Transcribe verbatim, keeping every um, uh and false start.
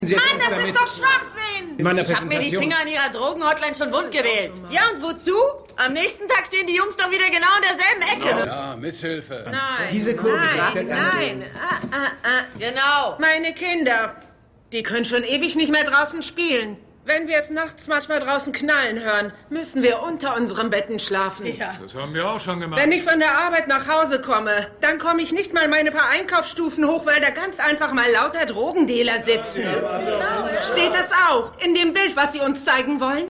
Sie Mann, das ist doch Schwachsinn! In meiner Ich hab mir die Präsentation. Finger an ihrer Drogenhotline schon wund gewählt. Ja, und wozu? Am nächsten Tag stehen die Jungs doch wieder genau in derselben Ecke. Ja, Mithilfe. Nein, Diese Kurve nein, stellt einen nein. Ah, ah, ah. Genau. Meine Kinder, die können schon ewig nicht mehr draußen spielen. Wenn wir es nachts manchmal draußen knallen hören, müssen wir unter unseren Betten schlafen. Ja. Das haben wir auch schon gemacht. Wenn ich von der Arbeit nach Hause komme, dann komme ich nicht mal meine paar Einkaufsstufen hoch, weil da ganz einfach mal lauter Drogendealer sitzen. Steht das auch in dem Bild, was Sie uns zeigen wollen?